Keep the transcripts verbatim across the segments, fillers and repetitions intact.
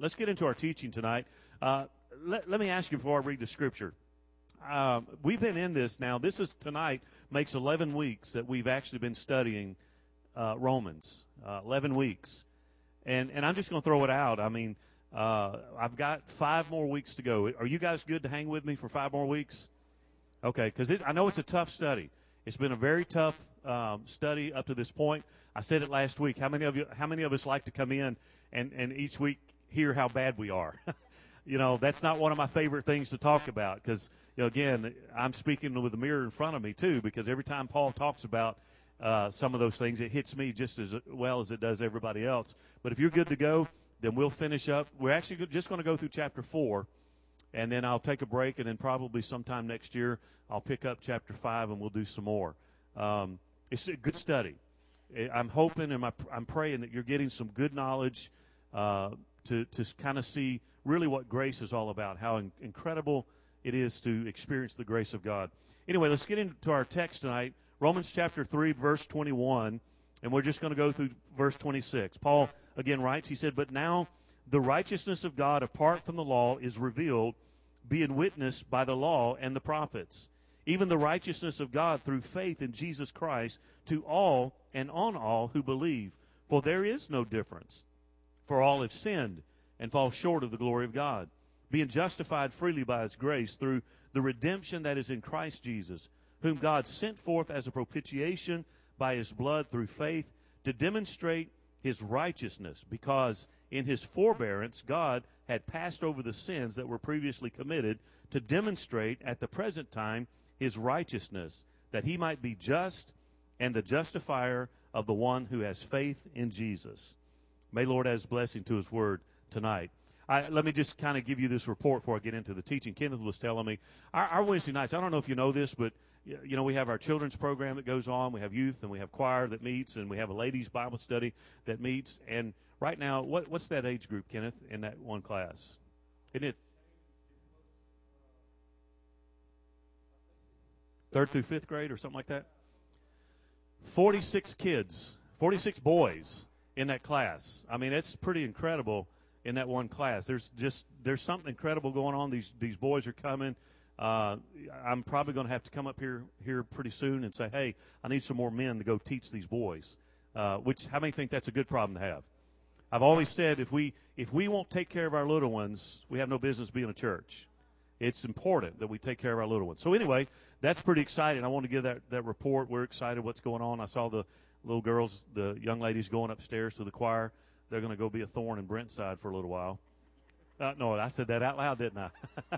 let's get into our teaching tonight. Uh, let, let me ask you before I read the scripture. Um, we've been in this now. This is tonight makes eleven weeks that we've actually been studying uh, Romans. Uh, eleven weeks, and and I'm just going to throw it out. I mean, uh, I've got five more weeks to go. Are you guys good to hang with me for five more weeks? Okay, because I know it's a tough study. It's been a very tough um, study up to this point. I said it last week. How many of you? How many of us like to come in and, and each week hear how bad we are? You know, that's not one of my favorite things to talk about because, you know, again, I'm speaking with the mirror in front of me too because every time Paul talks about uh, some of those things, it hits me just as well as it does everybody else. But if you're good to go, then we'll finish up. We're actually just going to go through chapter four. And then I'll take a break, and then probably sometime next year I'll pick up chapter five, and we'll do some more. Um, it's a good study. I'm hoping and I'm praying that you're getting some good knowledge uh, to, to kind of see really what grace is all about, how in, incredible it is to experience the grace of God. Anyway, let's get into our text tonight, Romans chapter three, verse twenty-one, and we're just going to go through verse twenty-six. Paul, again, writes, he said, "But now the righteousness of God apart from the law is revealed, being witnessed by the law and the prophets, even the righteousness of God through faith in Jesus Christ to all and on all who believe. For there is no difference. For all have sinned and fall short of the glory of God, being justified freely by his grace through the redemption that is in Christ Jesus, whom God sent forth as a propitiation by his blood through faith to demonstrate his righteousness, because in his forbearance God had passed over the sins that were previously committed, to demonstrate at the present time his righteousness, that he might be just and the justifier of the one who has faith in Jesus." May Lord add his blessing to his word tonight. I, let me just kind of give you this report before I get into the teaching. Kenneth was telling me, our, our Wednesday nights, I don't know if you know this, but you know, we have our children's program that goes on, we have youth, and we have choir that meets, and we have a ladies' Bible study that meets. And right now, what, what's that age group, Kenneth, in that one class? Isn't it third through fifth grade or something like that? forty-six kids, forty-six boys in that class. I mean, it's pretty incredible in that one class. There's just there's something incredible going on. These these boys are coming. Uh, I'm probably going to have to come up here here pretty soon and say, hey, I need some more men to go teach these boys. Uh, which, how many think that's a good problem to have? I've always said if we if we won't take care of our little ones, we have no business being a church. It's important that we take care of our little ones. So anyway, that's pretty exciting. I want to give that, that report. We're excited what's going on. I saw the little girls, the young ladies going upstairs to the choir. They're going to go be a thorn in Brent's side for a little while. Uh, no, I said that out loud, didn't I?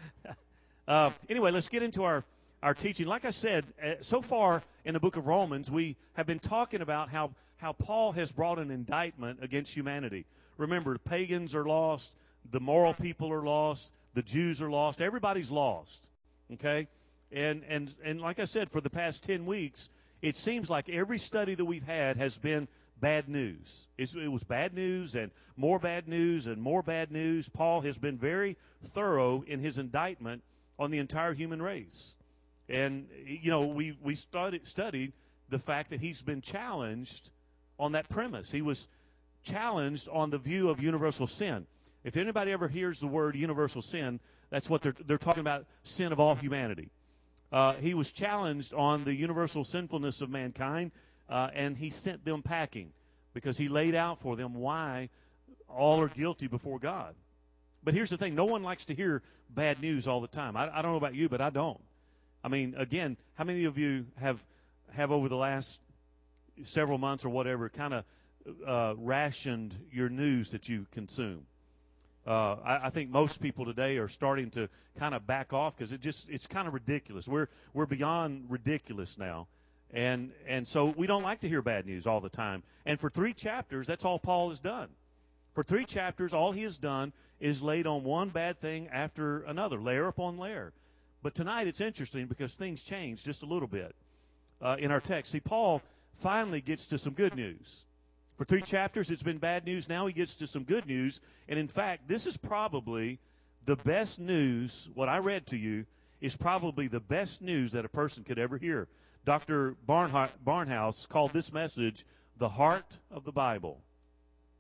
uh, anyway, let's get into our, our teaching. Like I said, uh, so far in the book of Romans, we have been talking about how, how Paul has brought an indictment against humanity. Remember, the pagans are lost. The moral people are lost. The Jews are lost. Everybody's lost, okay? And, and, and like I said, for the past ten weeks, it seems like every study that we've had has been bad news. It's, it was bad news and more bad news and more bad news. Paul has been very thorough in his indictment on the entire human race. And, you know, we, we studied, studied the fact that he's been challenged on that premise. He was challenged on the view of universal sin. If anybody ever hears the word universal sin, that's what they're, they're talking about, sin of all humanity. Uh, he was challenged on the universal sinfulness of mankind, uh, and he sent them packing because he laid out for them why all are guilty before God. But here's the thing. No one likes to hear bad news all the time. I, I don't know about you, but I don't. I mean, again, how many of you have, have over the last several months or whatever kind of uh, rationed your news that you consume? Uh, I, I think most people today are starting to kind of back off because it just it's kind of ridiculous. We're we're beyond ridiculous now, and and so we don't like to hear bad news all the time. And for three chapters, that's all Paul has done. For three chapters, all he has done is laid on one bad thing after another, layer upon layer. But tonight it's interesting because things change just a little bit uh, in our text. See, Paul finally gets to some good news. For three chapters, it's been bad news. Now he gets to some good news. And in fact, this is probably the best news. What I read to you is probably the best news that a person could ever hear. Doctor Barnha- Barnhouse called this message the heart of the Bible.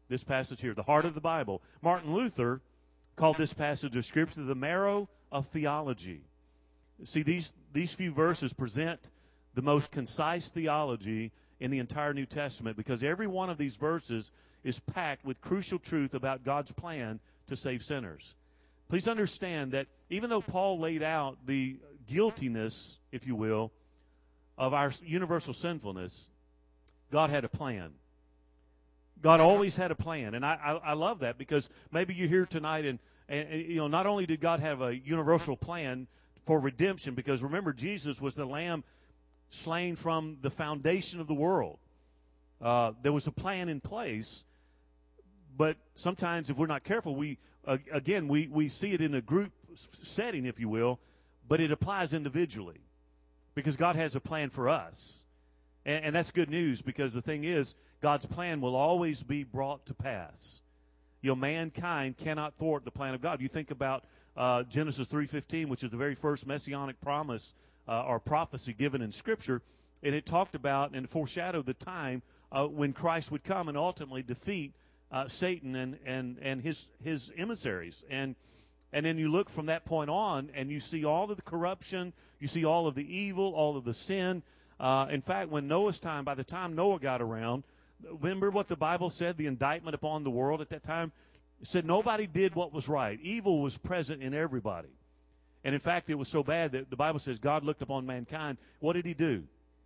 this passage here, the heart of the Bible. Martin Luther called this passage of Scripture the marrow of theology. See, these, these few verses present the most concise theology in the entire New Testament, because every one of these verses is packed with crucial truth about God's plan to save sinners. Please understand that even though Paul laid out the guiltiness, if you will, of our universal sinfulness, God had a plan. God always had a plan, and I, I, I love that, because maybe you're here tonight, and, and, and you know, not only did God have a universal plan for redemption, because remember, Jesus was the Lamb slain from the foundation of the world. Uh, there was a plan in place, but sometimes if we're not careful, we uh, again we, we see it in a group setting, if you will, but it applies individually, because God has a plan for us, and, and that's good news, because the thing is, God's plan will always be brought to pass. You know, mankind cannot thwart the plan of God. You think about uh, Genesis three fifteen, which is the very first messianic promise uh, or prophecy given in Scripture, and it talked about and foreshadowed the time uh, when Christ would come and ultimately defeat uh, Satan and and and his his emissaries. And and then you look from that point on, and you see all of the corruption, you see all of the evil, all of the sin. Uh, in fact, when Noah's time, by the time Noah got around, remember what the Bible said, the indictment upon the world at that time? It said nobody did what was right. Evil was present in everybody. And in fact, it was so bad that the Bible says God looked upon mankind. What did he do?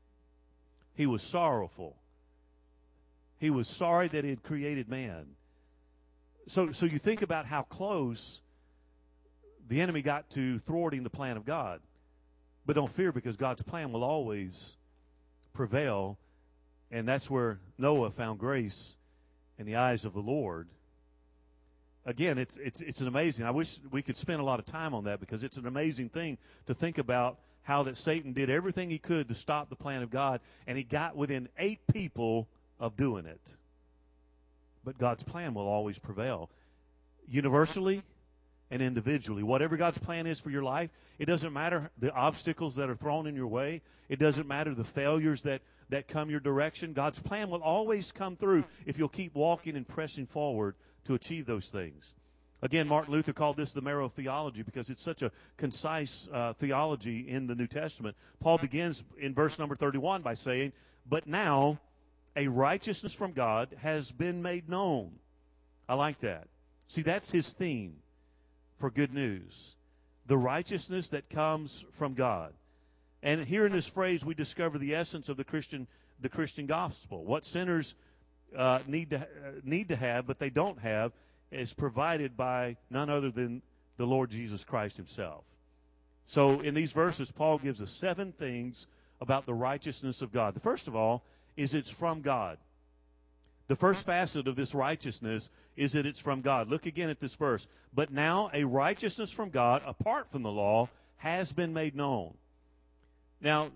He was sorrowful. He was sorry that he had created man. So, so you think about how close the enemy got to thwarting the plan of God. But don't fear, because God's plan will always prevail. And that's where Noah found grace in the eyes of the Lord. Again, it's it's it's an amazing. I wish we could spend a lot of time on that, because it's an amazing thing to think about how that Satan did everything he could to stop the plan of God, and he got within eight people of doing it. But God's plan will always prevail, universally and individually. Whatever God's plan is for your life, it doesn't matter the obstacles that are thrown in your way. It doesn't matter the failures that, that come your direction. God's plan will always come through if you'll keep walking and pressing forward to achieve those things. Again, Martin Luther called this the marrow of theology, because it's such a concise uh, theology in the New Testament. Paul begins in verse number thirty-one by saying, "But now a righteousness from God has been made known." I like that. See, that's his theme for good news. The righteousness that comes from God. And here in this phrase, we discover the essence of the Christian, the Christian gospel. What sinners uh, need to uh, need to have, but they don't have, is provided by none other than the Lord Jesus Christ himself. So in these verses, Paul gives us seven things about the righteousness of God. The first of all is it's from God. The first facet of this righteousness is that it's from God. Look again at this verse. "But now a righteousness from God, apart from the law, has been made known." Now,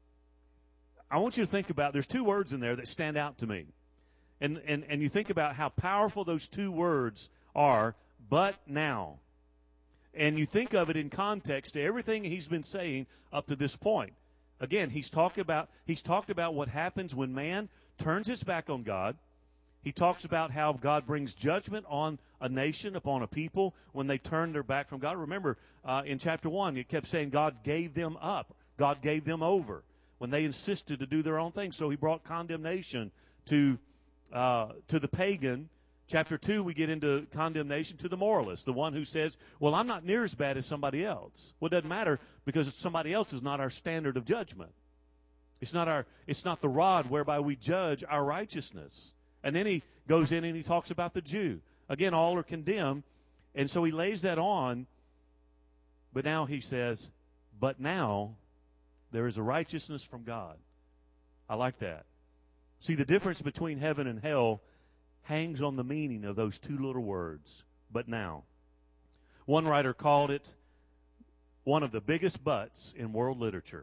I want you to think about, there's two words in there that stand out to me. And, and, and you think about how powerful those two words are, "but now." And you think of it in context to everything he's been saying up to this point. Again, he's talked about, he's talked about what happens when man turns his back on God. He talks about how God brings judgment on a nation, upon a people, when they turn their back from God. Remember, uh, in chapter one, it kept saying God gave them up. God gave them over when they insisted to do their own thing. So he brought condemnation to uh, to the pagan. Chapter two, we get into condemnation to the moralist, the one who says, well, I'm not near as bad as somebody else. Well, it doesn't matter, because somebody else is not our standard of judgment. It's not our. It's not the rod whereby we judge our righteousness. And then he goes in and he talks about the Jew. Again, all are condemned. And so he lays that on. But now he says, but now there is a righteousness from God. I like that. See, the difference between heaven and hell hangs on the meaning of those two little words, but now. One writer called it one of the biggest buts in world literature.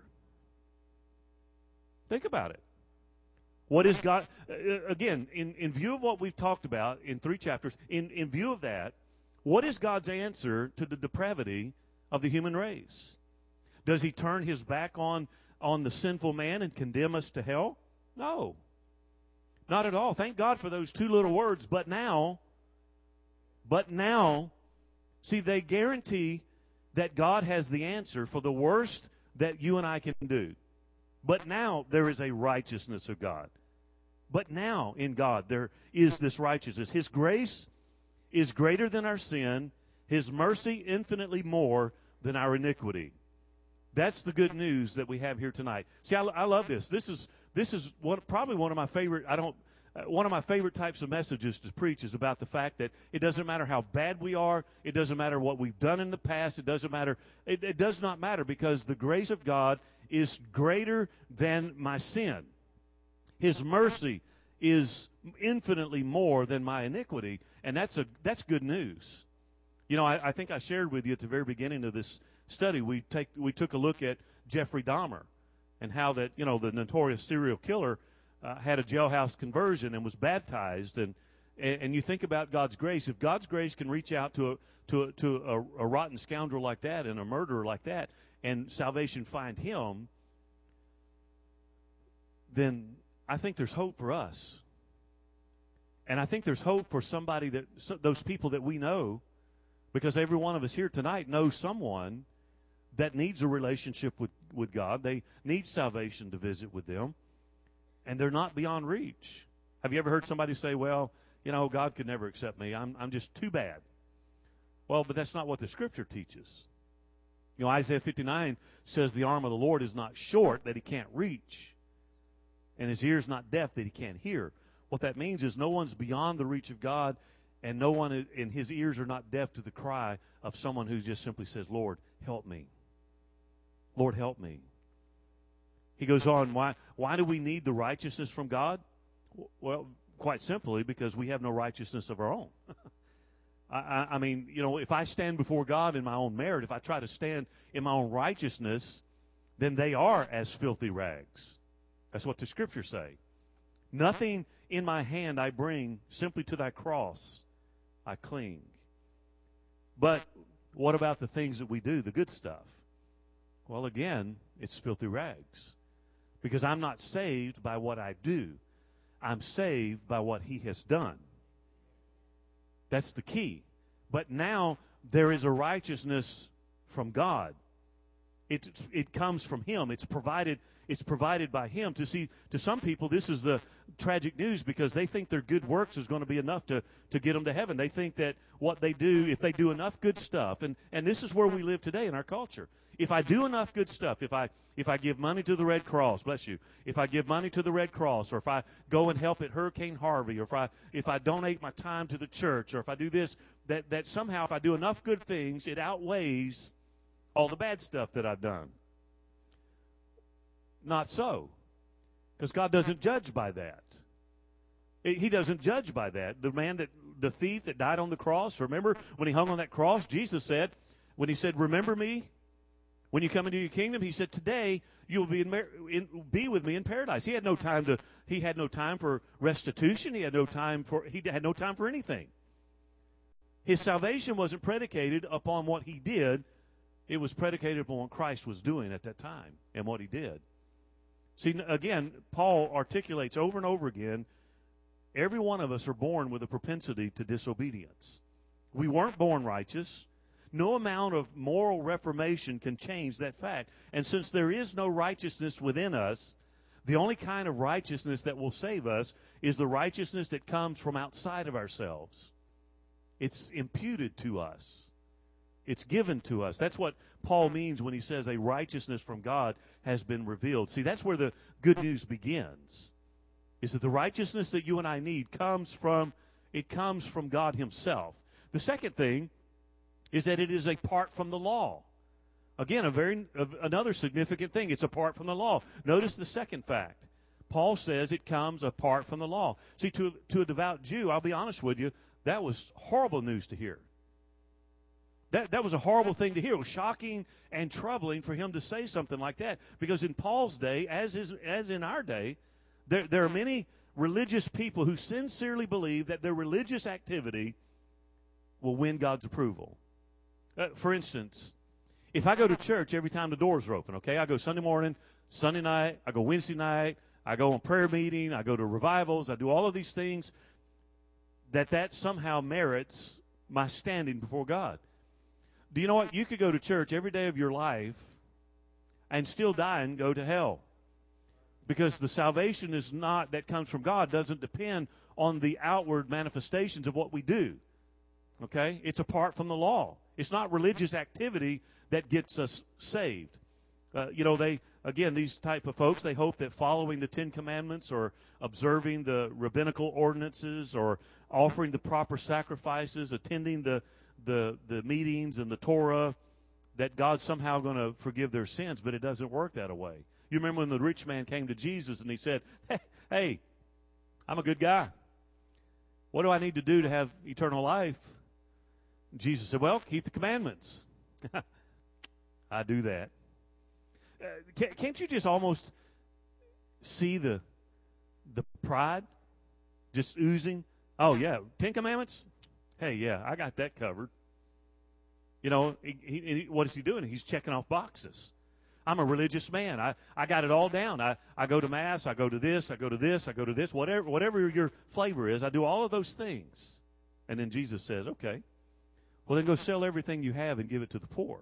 Think about it. What is God, uh, again, in, in view of what we've talked about in three chapters, in, in view of that, what is God's answer to the depravity of the human race? Does he turn his back on, on the sinful man and condemn us to hell? No. Not at all. Thank God for those two little words, but now, but now, see, they guarantee that God has the answer for the worst that you and I can do. But now there is a righteousness of God. But now in God there is this righteousness. His grace is greater than our sin. His mercy infinitely more than our iniquity. That's the good news that we have here tonight. See, I, I love this. This is this is what probably one of my favorite. I don't. Uh, one of my favorite types of messages to preach is about the fact that it doesn't matter how bad we are. It doesn't matter what we've done in the past. It doesn't matter. It, it does not matter, because the grace of God is greater than my sin. His mercy is infinitely more than my iniquity, and that's a that's good news. You know, I, I think I shared with you at the very beginning of this study, we take we took a look at Jeffrey Dahmer and how that, you know, the notorious serial killer uh, had a jailhouse conversion and was baptized, and, and and you think about God's grace. If God's grace can reach out to a to a, to a, a rotten scoundrel like that and a murderer like that, and salvation find him, then I think there's hope for us. And I think there's hope for somebody that so, those people that we know, because every one of us here tonight knows someone that needs a relationship with, with God. They need salvation to visit with them, and they're not beyond reach. Have you ever heard somebody say, well, you know, God could never accept me. I'm, I'm just too bad. Well, but that's not what the Scripture teaches. You know, Isaiah fifty-nine says the arm of the Lord is not short that he can't reach, and his ear's not deaf that he can't hear. What that means is no one's beyond the reach of God, and no one in his ears are not deaf to the cry of someone who just simply says, Lord, help me. Lord, help me. He goes on, why, why do we need the righteousness from God? Well, quite simply, because we have no righteousness of our own. I, I, I mean, you know, if I stand before God in my own merit, if I try to stand in my own righteousness, then they are as filthy rags. That's what the Scriptures say. Nothing in my hand I bring, simply to thy cross I cling. But what about the things that we do, the good stuff? Well, again, it's filthy rags. Because I'm not saved by what I do. I'm saved by what he has done. That's the key. But now there is a righteousness from God. It, it comes from him. It's provided It's provided by him. To see, to some people, this is the tragic news, because they think their good works is going to be enough to, to get them to heaven. They think that what they do, if they do enough good stuff, and, and this is where we live today in our culture. If I do enough good stuff, if I if I give money to the Red Cross, bless you, if I give money to the Red Cross, or if I go and help at Hurricane Harvey, or if I if I donate my time to the church, or if I do this, that, that somehow if I do enough good things, it outweighs all the bad stuff that I've done. Not so, because God doesn't judge by that. He doesn't judge by that. The man that, the thief that died on the cross, remember when he hung on that cross, Jesus said, when he said, remember me when you come into your kingdom, he said, today you will be in, in be with me in paradise. He had no time to, he had no time for restitution. He had no time for, he had no time for anything. His salvation wasn't predicated upon what he did. It was predicated upon what Christ was doing at that time and what he did. See, again, Paul articulates over and over again, every one of us are born with a propensity to disobedience. We weren't born righteous. No amount of moral reformation can change that fact. And since there is no righteousness within us, the only kind of righteousness that will save us is the righteousness that comes from outside of ourselves. It's imputed to us. It's given to us. That's what Paul means when he says a righteousness from God has been revealed. See, that's where the good news begins, is that the righteousness that you and I need comes from, it comes from God himself. The second thing is that it is apart from the law. Again, a very another significant thing. It's apart from the law. Notice the second fact. Paul says it comes apart from the law. See, to, to a devout Jew, I'll be honest with you, that was horrible news to hear. That, that was a horrible thing to hear. It was shocking and troubling for him to say something like that. Because in Paul's day, as is as in our day, there, there are many religious people who sincerely believe that their religious activity will win God's approval. Uh, for instance, if I go to church every time the doors are open, okay? I go Sunday morning, Sunday night, I go Wednesday night, I go on prayer meeting, I go to revivals, I do all of these things, that that somehow merits my standing before God. Do you know what? You could go to church every day of your life and still die and go to hell. Because the salvation is not, that comes from God, doesn't depend on the outward manifestations of what we do. Okay? It's apart from the law. It's not religious activity that gets us saved. Uh, you know, they, again, these type of folks, they hope that following the Ten Commandments or observing the rabbinical ordinances or offering the proper sacrifices, attending the, the, the meetings and the Torah, that God's somehow going to forgive their sins, but it doesn't work that way. You remember when the rich man came to Jesus and he said, hey, hey, I'm a good guy. What do I need to do to have eternal life? Jesus said, well, keep the commandments. I do that. Uh, can't you just almost see the the pride just oozing? Oh, yeah, Ten Commandments? Hey, yeah, I got that covered. You know, he, he, what is he doing? He's checking off boxes. I'm a religious man. I, I got it all down. I, I go to Mass. I go to this. I go to this. I go to this. Whatever, whatever your flavor is, I do all of those things. And then Jesus says, okay, well, then go sell everything you have and give it to the poor.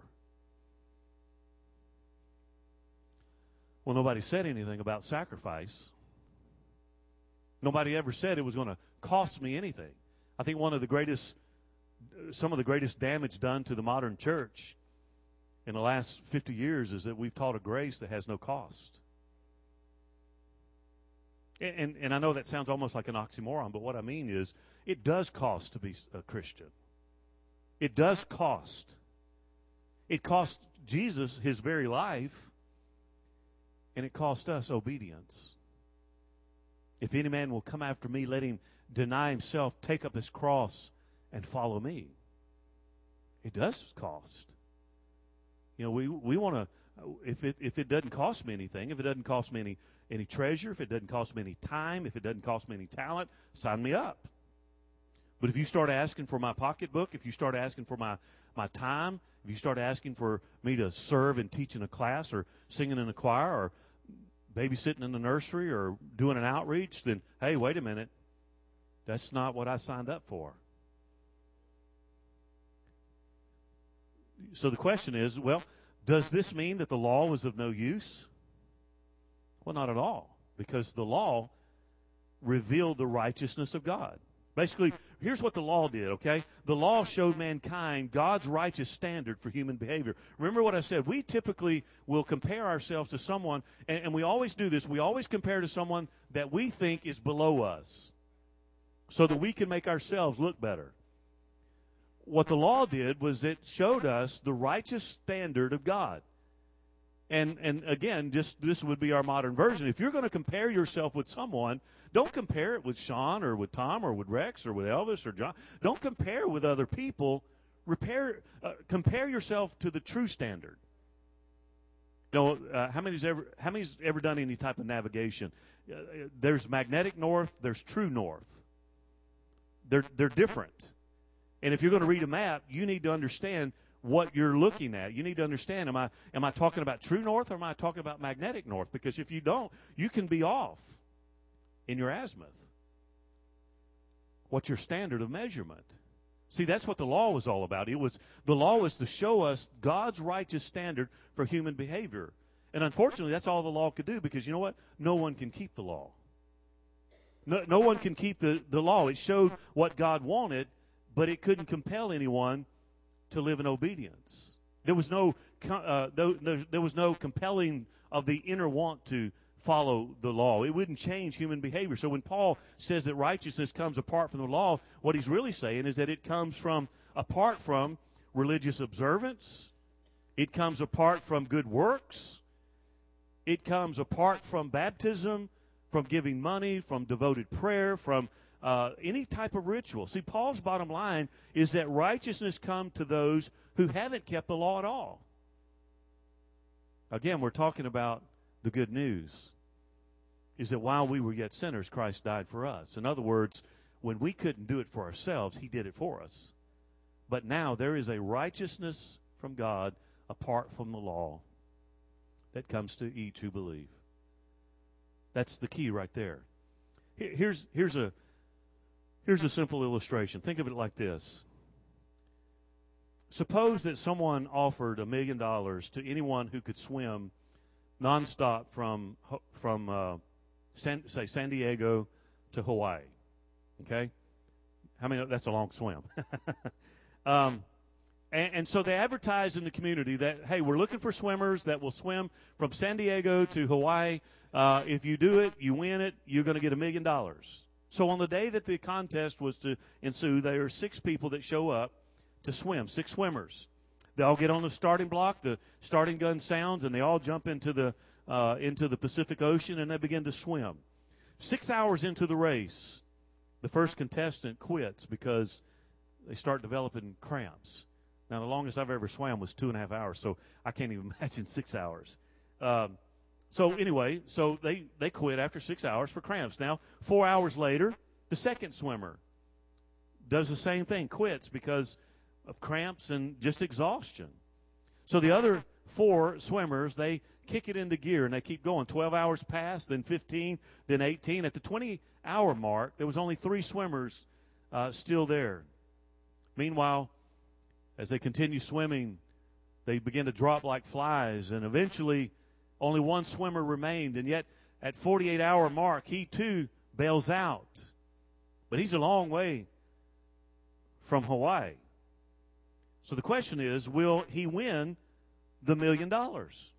Well, nobody said anything about sacrifice. Nobody ever said it was going to cost me anything. I think one of the greatest, some of the greatest damage done to the modern church in the last fifty years is that we've taught a grace that has no cost. And, and, and I know that sounds almost like an oxymoron, but what I mean is it does cost to be a Christian. It does cost. It cost Jesus his very life, and it cost us obedience. If any man will come after me, let him deny himself, take up his cross, and follow me. It does cost. You know, we we want to, if it if it doesn't cost me anything, if it doesn't cost me any, any treasure, if it doesn't cost me any time, if it doesn't cost me any talent, sign me up. But if you start asking for my pocketbook, if you start asking for my, my time, if you start asking for me to serve and teach in a class or singing in a choir or babysitting in the nursery or doing an outreach, then, hey, wait a minute. That's not what I signed up for. So the question is, well, does this mean that the law was of no use? Well, not at all, because the law revealed the righteousness of God. Basically, here's what the law did, okay? The law showed mankind God's righteous standard for human behavior. Remember what I said. We typically will compare ourselves to someone, and, and we always do this. We always compare to someone that we think is below us so that we can make ourselves look better. What the law did was it showed us the righteous standard of God. And and again, just this would be our modern version. If you're going to compare yourself with someone, don't compare it with Sean or with Tom or with Rex or with Elvis or John. Don't compare with other people. Repair, uh, compare yourself to the true standard. You know, uh, how many's ever how many's ever done any type of navigation? Uh, there's magnetic north. There's true north. They're they're different. And if you're going to read a map, you need to understand what you're looking at. You need to understand, am I am I talking about true north or am I talking about magnetic north? Because if you don't, you can be off in your azimuth. What's your standard of measurement? See, that's what the law was all about. It was the law was to show us God's righteous standard for human behavior. And unfortunately, that's all the law could do, because you know what? No one can keep the law. No, no one can keep the, the law. It showed what God wanted, but it couldn't compel anyone to live in obedience. There was no uh, there, there was no compelling of the inner want to follow the law. It wouldn't change human behavior. So when Paul says that righteousness comes apart from the law, what he's really saying is that it comes from apart from religious observance. It comes apart from good works. It comes apart from baptism, from giving money, from devoted prayer, from Uh, any type of ritual. See, Paul's bottom line is that righteousness comes to those who haven't kept the law at all. Again, we're talking about the good news, is that while we were yet sinners, Christ died for us. In other words, when we couldn't do it for ourselves, he did it for us. But now there is a righteousness from God apart from the law that comes to each who believe. That's the key right there. Here's, here's, a, here's a simple illustration. Think of it like this. Suppose that someone offered a million dollars to anyone who could swim nonstop from, from uh, San, say, San Diego to Hawaii. Okay? How many? That's a long swim. um, and, and so they advertise in the community that, hey, we're looking for swimmers that will swim from San Diego to Hawaii. Uh, if you do it, you win it, you're going to get a million dollars. So on the day that the contest was to ensue, there are six people that show up to swim, six swimmers. They all get on the starting block, the starting gun sounds, and they all jump into the uh, into the Pacific Ocean, and they begin to swim. Six hours into the race, the first contestant quits because they start developing cramps. Now, the longest I've ever swam was two and a half hours, so I can't even imagine six hours. Um, so anyway, so they, they quit after six hours for cramps. Now, four hours later, the second swimmer does the same thing, quits because of cramps and just exhaustion. So the other four swimmers, they kick it into gear, and they keep going. twelve hours pass, then fifteen, then eighteen. At the twenty-hour mark, there was only three swimmers uh, still there. Meanwhile, as they continue swimming, they begin to drop like flies, and eventually only one swimmer remained, and yet at forty-eight hour mark, he too bails out. But he's a long way from Hawaii. So the question is, will he win the million dollars?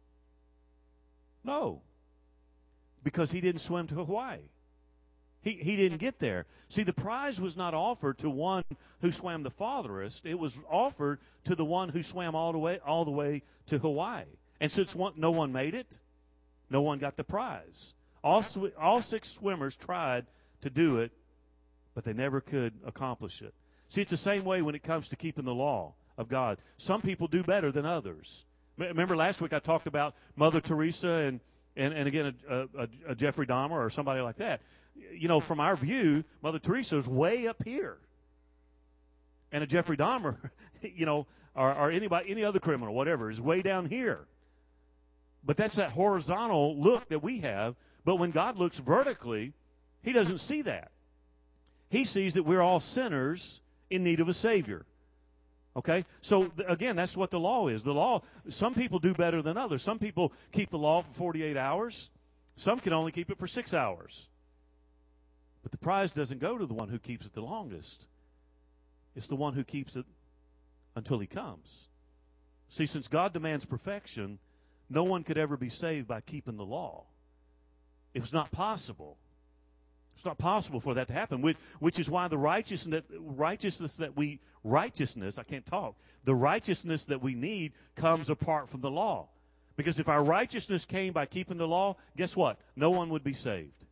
No, because he didn't swim to Hawaii. He, he didn't get there. See, the prize was not offered to one who swam the farthest. It was offered to the one who swam all the way, all the way to Hawaii. And since one, no one made it, no one got the prize. All, sw- all six swimmers tried to do it, but they never could accomplish it. See, it's the same way when it comes to keeping the law of God. Some people do better than others. Remember last week I talked about Mother Teresa and, and, and again, a, a, a Jeffrey Dahmer or somebody like that. You know, from our view, Mother Teresa is way up here. And a Jeffrey Dahmer, you know, or, or anybody, any other criminal, whatever, is way down here. But that's that horizontal look that we have. But when God looks vertically, he doesn't see that. He sees that we're all sinners in need of a Savior. Okay? So, th- again, that's what the law is. The law, some people do better than others. Some people keep the law for forty-eight hours. Some can only keep it for six hours. But the prize doesn't go to the one who keeps it the longest. It's the one who keeps it until he comes. See, since God demands perfection, no one could ever be saved by keeping the law. It was not possible. It's not possible for that to happen, which, which is why the righteousness that, righteousness that we, righteousness, I can't talk, the righteousness that we need comes apart from the law. Because if our righteousness came by keeping the law, guess what? No one would be saved.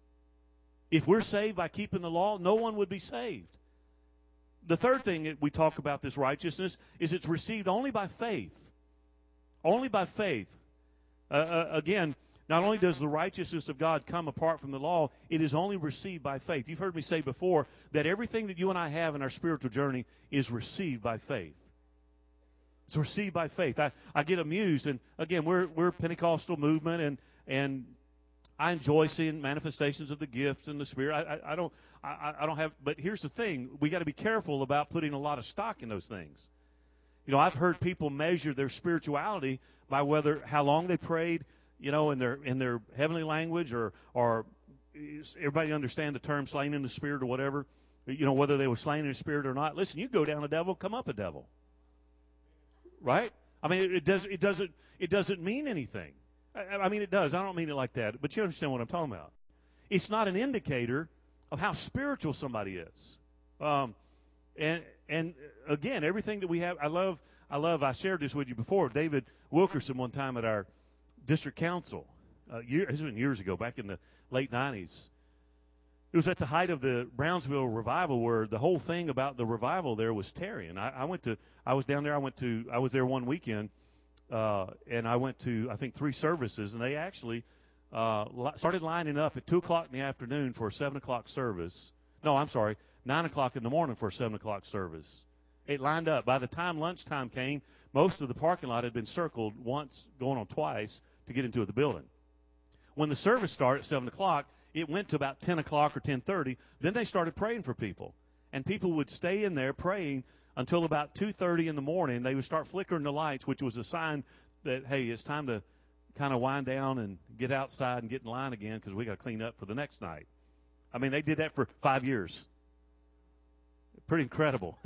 If we're saved by keeping the law, no one would be saved. The third thing that we talk about this righteousness is it's received only by faith. Only by faith. Uh, uh, again, not only does the righteousness of God come apart from the law, it is only received by faith. You've heard me say before that everything that you and I have in our spiritual journey is received by faith. It's received by faith. I, I get amused, and again, we're we're a Pentecostal movement, and and I enjoy seeing manifestations of the gifts and the Spirit. I, I, I don't I, I don't have, but here's the thing: we got to be careful about putting a lot of stock in those things. You know, I've heard people measure their spirituality by whether how long they prayed, you know, in their in their heavenly language, or or everybody understand the term slain in the Spirit or whatever. You know, whether they were slain in the Spirit or not. Listen, you go down a devil, come up a devil. Right? I mean, it, it does. It doesn't. It doesn't mean anything. I, I mean, it does. I don't mean it like that, but you understand what I'm talking about. It's not an indicator of how spiritual somebody is. Um, and and again, everything that we have, I love. I love. I shared this with you before. David Wilkerson one time at our district council. Uh, year, it's been years ago, back in the late nineties. It was at the height of the Brownsville revival, where the whole thing about the revival there was tarrying. I, I went to, I was down there. I went to, I was there one weekend, uh, and I went to, I think, three services, and they actually uh, li- started lining up at two o'clock in the afternoon for a seven o'clock service. No, I'm sorry, nine o'clock in the morning for a seven o'clock service. It lined up. By the time lunchtime came, most of the parking lot had been circled once, going on twice, to get into the building. when the service started at seven o'clock, it went to about ten o'clock or ten thirty. Then they started praying for people. And people would stay in there praying until about two thirty in the morning. They would start flickering the lights, which was a sign that, hey, it's time to kind of wind down and get outside and get in line again because we got to clean up for the next night. I mean, they did that for five years. Pretty incredible.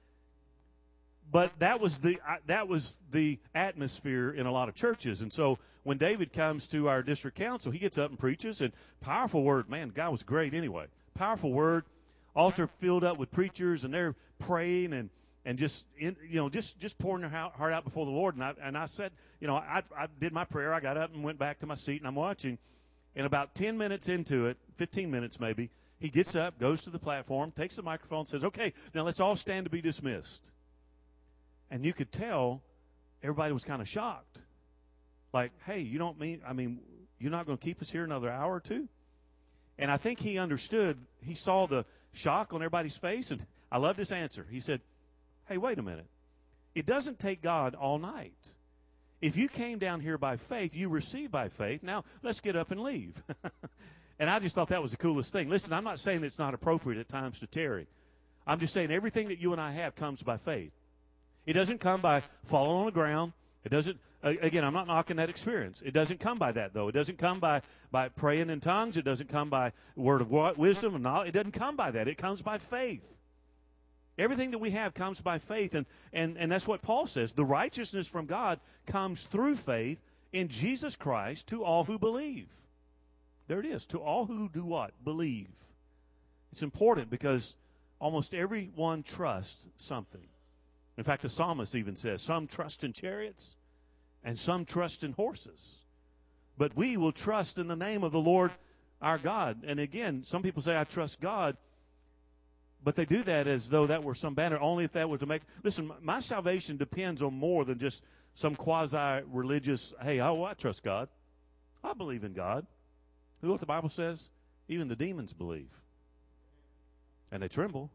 But that was the uh, that was the atmosphere in a lot of churches. And so when David comes to our district council, he gets up and preaches, and powerful word. Man, the guy was great anyway. Powerful word. Altar filled up with preachers, and they're praying and and just in, you know just just pouring their heart out before the Lord. And I and I said, you know, I I did my prayer. I got up and went back to my seat, and I'm watching. And about ten minutes into it, fifteen minutes maybe, he gets up, goes to the platform, takes the microphone, says, "Okay, now let's all stand to be dismissed." And you could tell everybody was kind of shocked. Like, hey, you don't mean, I mean, you're not going to keep us here another hour or two? And I think he understood. He saw the shock on everybody's face, and I loved his answer. He said, hey, wait a minute. It doesn't take God all night. If you came down here by faith, you receive by faith. Now, let's get up and leave. And I just thought that was the coolest thing. Listen, I'm not saying it's not appropriate at times to tarry. I'm just saying everything that you and I have comes by faith. It doesn't come by falling on the ground. It doesn't, again, I'm not knocking that experience. It doesn't come by that, though. It doesn't come by, by praying in tongues. It doesn't come by word of wisdom and knowledge. It doesn't come by that. It comes by faith. Everything that we have comes by faith, and, and, and that's what Paul says. The righteousness from God comes through faith in Jesus Christ to all who believe. There it is. To all who do what? Believe. It's important because almost everyone trusts something. In fact, the psalmist even says, some trust in chariots and some trust in horses. But we will trust in the name of the Lord our God. And again, some people say, I trust God. But they do that as though that were some banner, only if that was to make. Listen, my salvation depends on more than just some quasi-religious, hey, oh, I trust God. I believe in God. You know what the Bible says? Even the demons believe. And they tremble.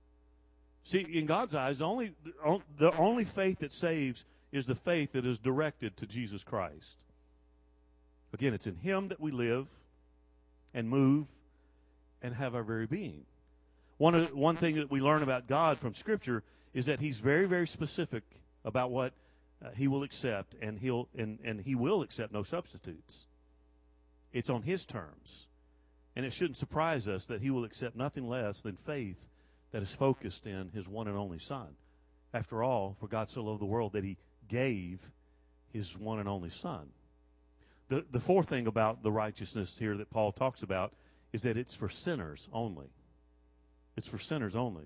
See, in God's eyes, the only, the only faith that saves is the faith that is directed to Jesus Christ. Again, it's in Him that we live and move and have our very being. One, of, one thing that we learn about God from Scripture is that He's very, very specific about what uh, He will accept, and, he'll, and, and He will accept no substitutes. It's on His terms. And it shouldn't surprise us that He will accept nothing less than faith that is focused in His one and only Son. After all, for God so loved the world that He gave His one and only Son. The, the fourth thing about the righteousness here that Paul talks about is that it's for sinners only. It's for sinners only.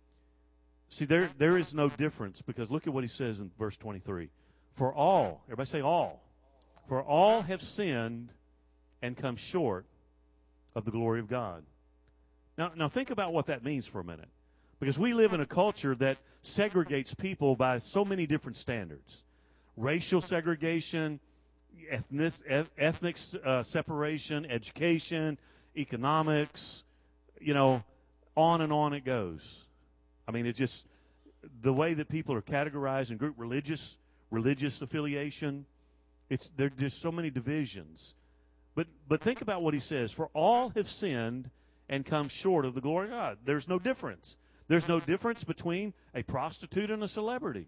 See, there there is no difference, because look at what he says in verse twenty-three. For all, everybody say all. For all have sinned and come short of the glory of God. Now, now think about what that means for a minute. Because we live in a culture that segregates people by so many different standards. Racial segregation, ethnic, ethnic uh, separation, education, economics, you know, on and on it goes. I mean, it's just the way that people are categorized in group, religious, religious affiliation. It's there's just so many divisions. But but think about what he says. For all have sinned and come short of the glory of God. There's no difference. There's no difference between a prostitute and a celebrity.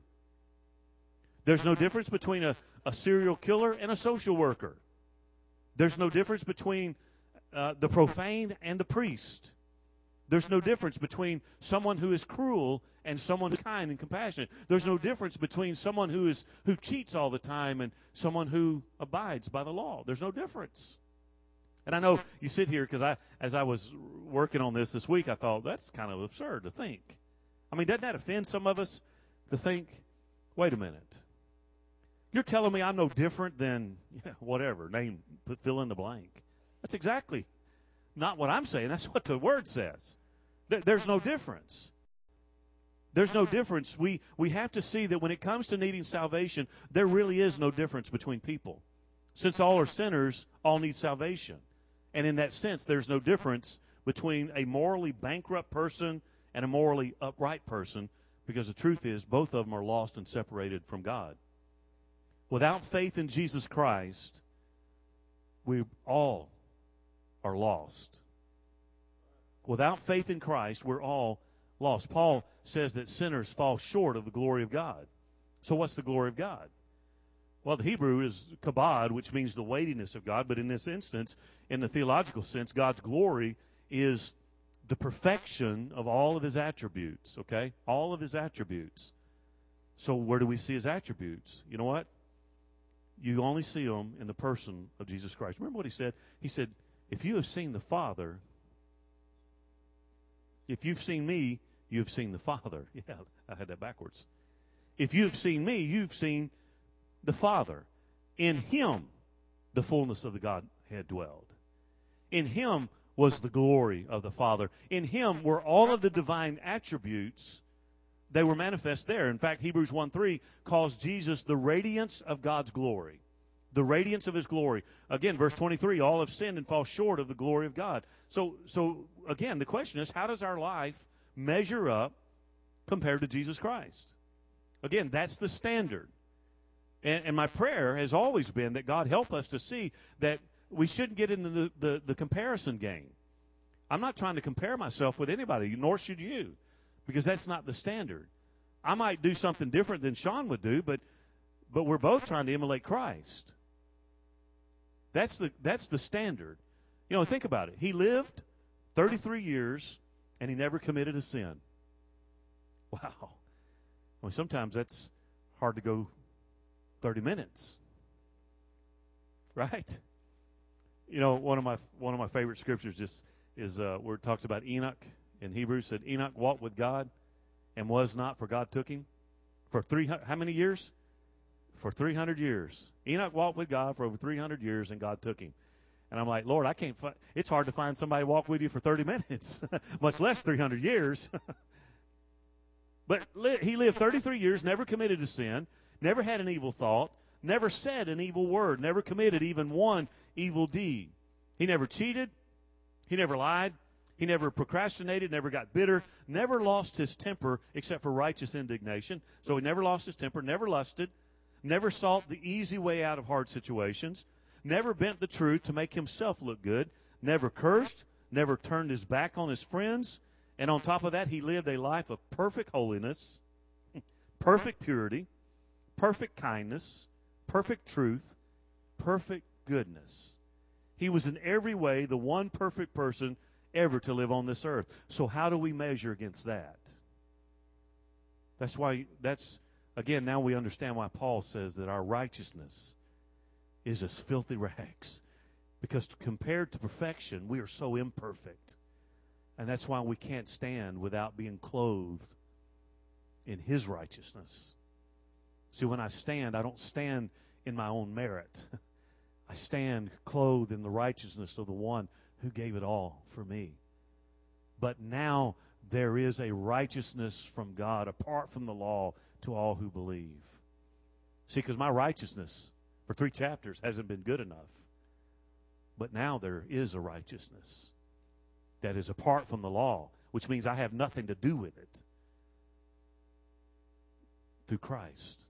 There's no difference between a, a serial killer and a social worker. There's no difference between uh, the profane and the priest. There's no difference between someone who is cruel and someone who's kind and compassionate. There's no difference between someone who is who cheats all the time and someone who abides by the law. There's no difference. And I know you sit here because I, as I was working on this this week, I thought that's kind of absurd to think. I mean, doesn't that offend some of us to think, wait a minute, you're telling me I'm no different than yeah, whatever, name, put, fill in the blank. That's exactly not what I'm saying. That's what the Word says. There's no difference. There's no difference. We, we have to see that when it comes to needing salvation, there really is no difference between people. Since all are sinners, all need salvation. And in that sense, there's no difference between a morally bankrupt person and a morally upright person, because the truth is both of them are lost and separated from God. Without faith in Jesus Christ, we all are lost. Without faith in Christ, we're all lost. Paul says that sinners fall short of the glory of God. So what's the glory of God? Well, the Hebrew is kabod, which means the weightiness of God. But in this instance, in the theological sense, God's glory is the perfection of all of his attributes, okay? All of his attributes. So where do we see his attributes? You know what? You only see them in the person of Jesus Christ. Remember what he said? He said, if you have seen the Father, if you've seen me, you've seen the Father. Yeah, I had that backwards. If you've seen me, you've seen the Father. In him, the fullness of the Godhead dwelled. In him was the glory of the Father. In him were all of the divine attributes. They were manifest there. In fact, Hebrews one three calls Jesus the radiance of God's glory. The radiance of his glory. Again, verse twenty-three, all have sinned and fall short of the glory of God. So, so again, the question is, how does our life measure up compared to Jesus Christ? Again, that's the standard. And, and my prayer has always been that God help us to see that we shouldn't get into the, the, the comparison game. I'm not trying to compare myself with anybody, nor should you, because that's not the standard. I might do something different than Sean would do, but but we're both trying to emulate Christ. That's the that's the standard. You know, think about it. He lived thirty-three years, and he never committed a sin. Wow. I mean, sometimes that's hard to go thirty minutes. Right? You know, one of my one of my favorite scriptures just is uh, where it talks about Enoch in Hebrews. Said Enoch walked with God and was not, for God took him. For three how many years? For three hundred years. Enoch walked with God for over three hundred years, and God took him. And I'm like, Lord, I can't. Fi- it's hard to find somebody to walk with you for thirty minutes, much less three hundred years. But li- he lived thirty-three years, never committed a sin, never had an evil thought, never said an evil word, never committed even one evil deed. He never cheated. He never lied. He never procrastinated, never got bitter, never lost his temper except for righteous indignation. So he never lost his temper, never lusted, never sought the easy way out of hard situations, never bent the truth to make himself look good, never cursed, never turned his back on his friends. And on top of that, he lived a life of perfect holiness, perfect purity, perfect kindness, perfect truth, perfect goodness. He was in every way the one perfect person ever to live on this earth. So how do we measure against that? That's why, that's, again, now we understand why Paul says that our righteousness is as filthy rags. Because compared to perfection, we are so imperfect. And that's why we can't stand without being clothed in his righteousness. See, when I stand, I don't stand in my own merit. I stand clothed in the righteousness of the one who gave it all for me. But now there is a righteousness from God apart from the law to all who believe. See, because my righteousness for three chapters hasn't been good enough. But now there is a righteousness that is apart from the law, which means I have nothing to do with it, through Christ.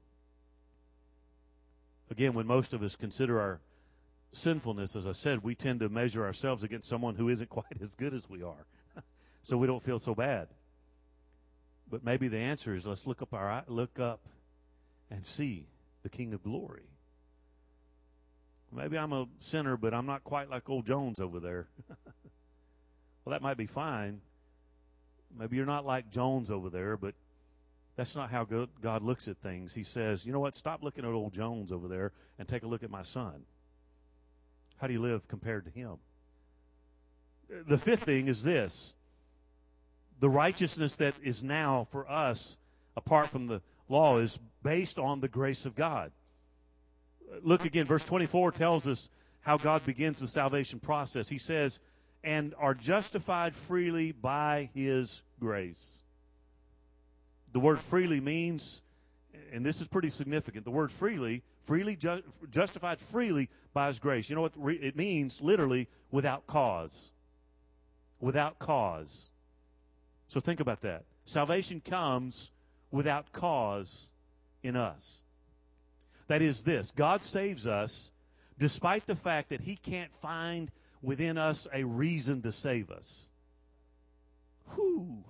Again, when most of us consider our sinfulness, as I said, we tend to measure ourselves against someone who isn't quite as good as we are, so we don't feel so bad. But maybe the answer is let's look up our look up and see the King of Glory. Maybe I'm a sinner, but I'm not quite like old Jones over there. Well, that might be fine. Maybe you're not like Jones over there, but that's not how God looks at things. He says, you know what, stop looking at old Jones over there and take a look at my son. How do you live compared to him? The fifth thing is this. The righteousness that is now for us, apart from the law, is based on the grace of God. Look again, verse twenty-four tells us how God begins the salvation process. He says, and are justified freely by his grace. The word freely means, and this is pretty significant, the word freely, freely ju- justified freely by his grace. You know what re- it means? Literally, without cause. Without cause. So think about that. Salvation comes without cause in us. That is this, God saves us despite the fact that he can't find within us a reason to save us. Whew.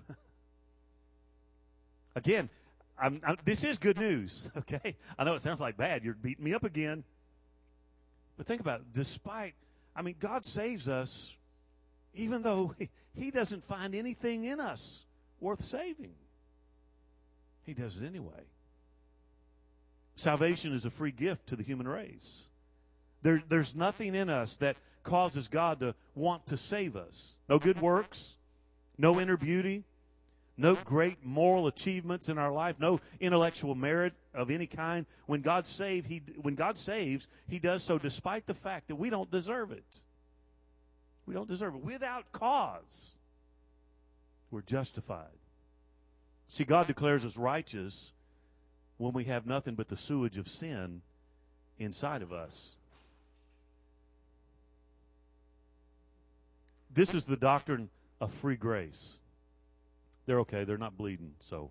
Again, I'm, I'm, this is good news, okay? I know it sounds like bad. You're beating me up again. But think about it. Despite, I mean, God saves us even though he, he doesn't find anything in us worth saving. He does it anyway. Salvation is a free gift to the human race. There, there's nothing in us that causes God to want to save us. No good works, no inner beauty, no great moral achievements in our life, no intellectual merit of any kind. When God save, he when God saves, he does so despite the fact that we don't deserve it. We don't deserve it. Without cause, we're justified. See, God declares us righteous when we have nothing but the sewage of sin inside of us. This is the doctrine of free grace. They're okay. They're not bleeding, so.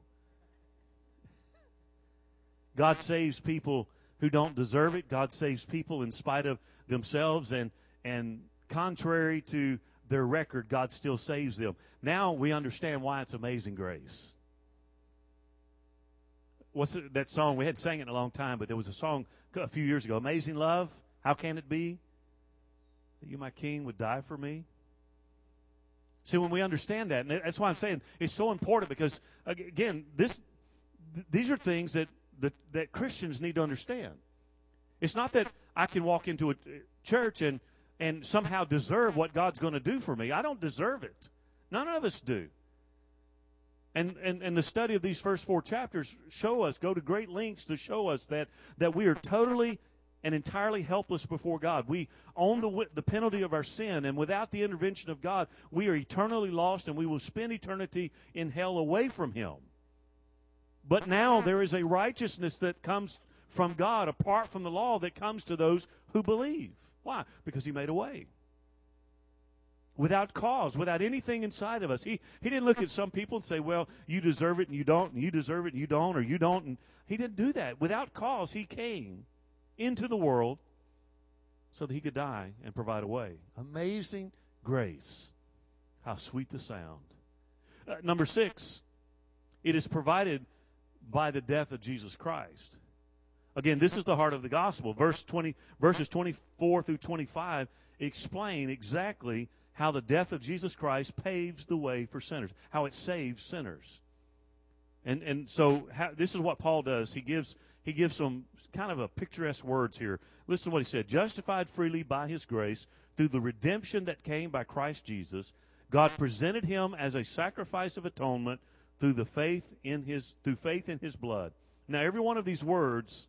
God saves people who don't deserve it. God saves people in spite of themselves, and and contrary to their record, God still saves them. Now we understand why it's amazing grace. What's it, that song? We hadn't sang it in a long time, but there was a song a few years ago. Amazing love, how can it be that you, my King, would die for me? See, when we understand that, and that's why I'm saying it's so important, because, again, this th- these are things that, that, that Christians need to understand. It's not that I can walk into a church and, and somehow deserve what God's going to do for me. I don't deserve it. None of us do. And, and, and the study of these first four chapters show us, go to great lengths to show us that, that we are totally and entirely helpless before God. We own the, the penalty of our sin, and without the intervention of God, we are eternally lost, and we will spend eternity in hell away from him. But now there is a righteousness that comes from God, apart from the law, that comes to those who believe. Why? Because he made a way. Without cause, without anything inside of us. He, he didn't look at some people and say, well, you deserve it and you don't, and you deserve it and you don't, or you don't. And he didn't do that. Without cause, he came into the world so that he could die and provide a way. Amazing grace. How sweet the sound. Uh, number six, it is provided by the death of Jesus Christ. Again, this is the heart of the gospel. Verse twenty, verses twenty-four through twenty-five explain exactly how the death of Jesus Christ paves the way for sinners, how it saves sinners. And and so how, this is what Paul does. He gives he gives some kind of a picturesque words here. Listen to what he said. Justified freely by his grace through the redemption that came by Christ Jesus, God presented him as a sacrifice of atonement through the faith in his through faith in his blood. Now, every one of these words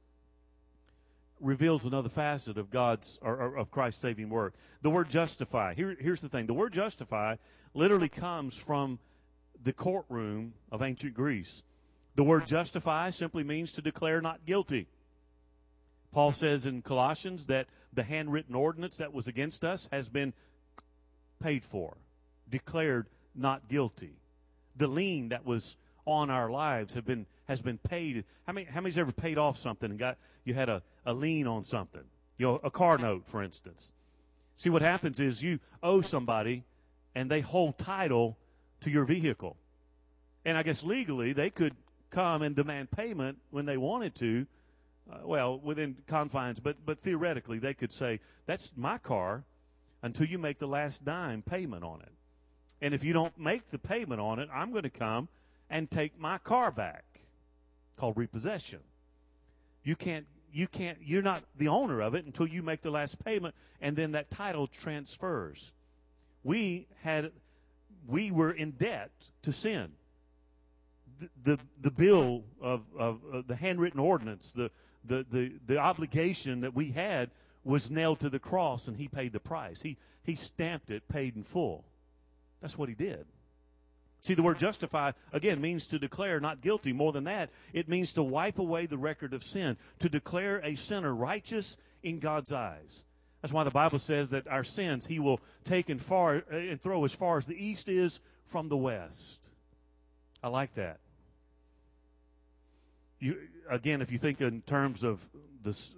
reveals another facet of God's or, or of Christ's saving work. The word justify. Here, here's the thing. The word justify literally comes from the courtroom of ancient Greece. The word justify simply means to declare not guilty. Paul says in Colossians that the handwritten ordinance that was against us has been paid for, declared not guilty. The lien that was on our lives have been has been paid. How many how many's ever paid off something and got you had a, a lien on something? You know, a car note, for instance. See, what happens is you owe somebody and they hold title to your vehicle. And I guess legally they could come and demand payment when they wanted to, uh, well, within confines, but but theoretically they could say, that's my car until you make the last dime payment on it. And if you don't make the payment on it, I'm going to come and take my car back, called repossession. You can't, you can't, you're not the owner of it until you make the last payment, and then that title transfers. We had, we were in debt to sin. The the, the bill of, of, of the handwritten ordinance, the, the the the obligation that we had was nailed to the cross, and he paid the price. He he stamped it, paid in full. That's what he did. See, the word justify, again, means to declare not guilty. More than that, it means to wipe away the record of sin, to declare a sinner righteous in God's eyes. That's why the Bible says that our sins he will take and far and throw as far as the east is from the west. I like that. You, again, if you think in terms of the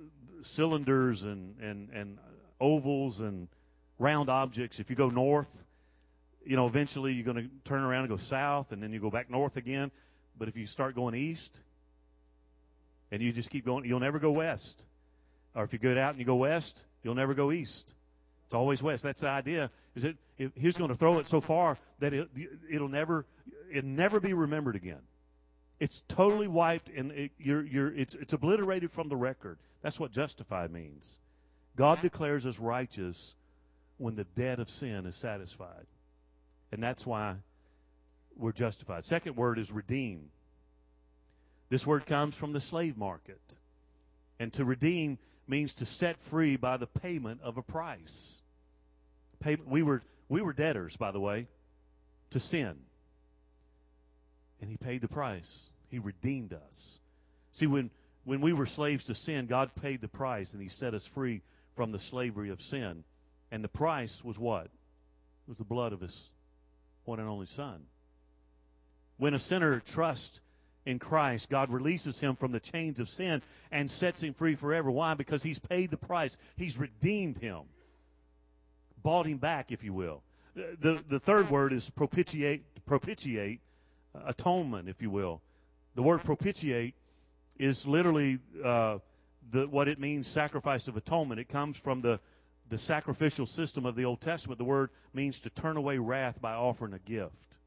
cylinders and, and, and ovals and round objects. If you go north, you know, eventually you're going to turn around and go south, and then you go back north again. But if you start going east and you just keep going, you'll never go west. Or if you go out and you go west, you'll never go east. It's always west. That's the idea. Is it, it he's going to throw it so far that it, it'll never it'll never be remembered again. It's totally wiped, and it, you're, you're, it's, it's obliterated from the record. That's what justified means. God declares us righteous when the debt of sin is satisfied. And that's why we're justified. Second word is redeem. This word comes from the slave market. And to redeem means to set free by the payment of a price. Pay, we were we were debtors, by the way, to sin. And he paid the price. He redeemed us. See, when, when we were slaves to sin, God paid the price, and he set us free from the slavery of sin. And the price was what? It was the blood of his one and only Son. When a sinner trusts in Christ, God releases him from the chains of sin and sets him free forever. Why? Because he's paid the price. He's redeemed him. Bought him back, if you will. The, the third word is propitiate, propitiate, uh, atonement, if you will. The word propitiate is literally uh, the, what it means, sacrifice of atonement. It comes from the, the sacrificial system of the Old Testament. The word means to turn away wrath by offering a gift.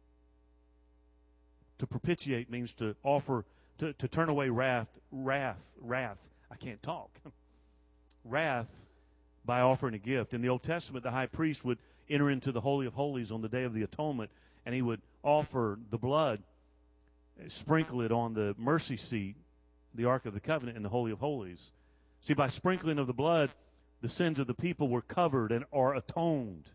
To propitiate means to offer, to, to turn away wrath, wrath, wrath. I can't talk. Wrath by offering a gift. In the Old Testament, the high priest would enter into the Holy of Holies on the Day of the Atonement, and he would offer the blood, sprinkle it on the mercy seat, the Ark of the Covenant in the Holy of Holies. See, by sprinkling of the blood, the sins of the people were covered and are atoned.